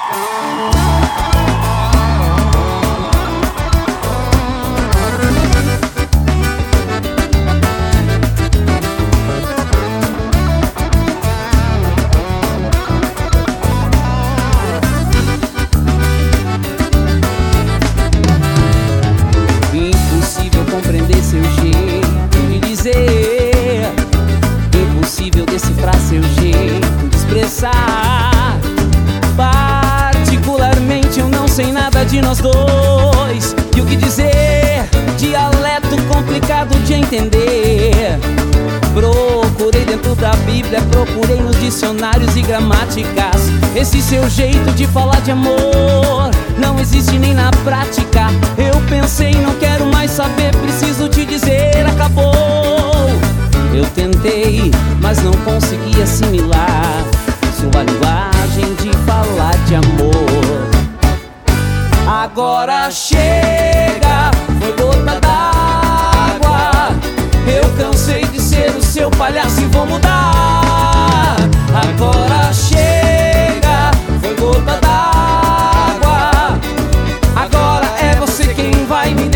Impossível compreender seu jeito de dizer, impossível decifrar seu jeito de expressar. Particularmente eu não sei nada de nós dois. E o que dizer? Dialeto complicado de entender. Procurei dentro da Bíblia, procurei nos dicionários e gramáticas. Esse seu jeito de falar de amor não existe nem na prática. Eu pensei, não quero mais saber, preciso te dizer, acabou. Eu tentei, mas não consegui assimilar sua linguagem de falar de amor. Agora chega, foi gota d'água. Eu cansei de ser o seu palhaço e vou mudar. Agora chega, foi gota d'água. Agora é você quem vai me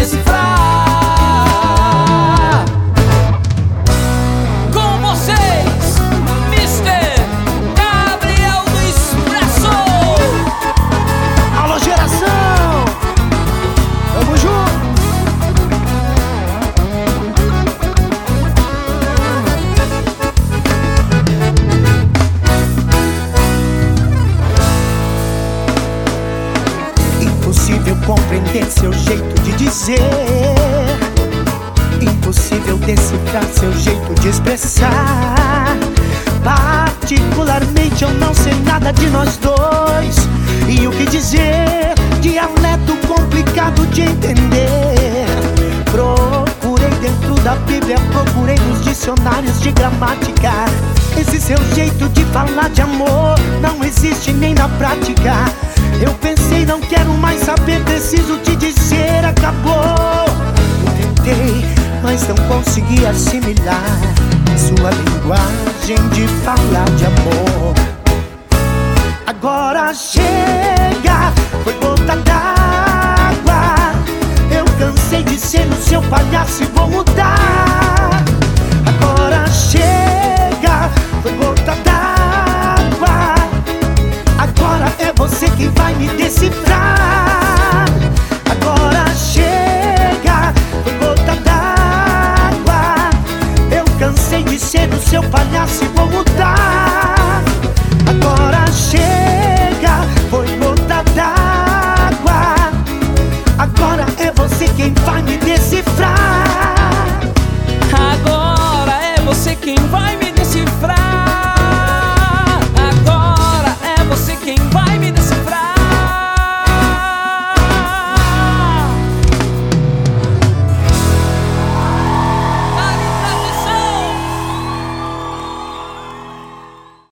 decifrar. Com vocês, Mr. Gabriel do Expresso. Alô, geração! Tamo junto! Impossível compreender seu jeito de dizer, impossível decifrar seu jeito de expressar. Particularmente eu não sei nada de nós dois. E o que dizer? Dialeto complicado de entender. Procurei dentro da Bíblia, procurei nos dicionários de gramática. Esse seu jeito de falar de amor não existe nem na prática. Eu pensei, não quero mais saber, preciso te dizer, acabou. Eu tentei, mas não consegui assimilar sua linguagem de falar de amor. Agora chega, foi gota d'água. Eu cansei de ser o seu palhaço e vou mudar.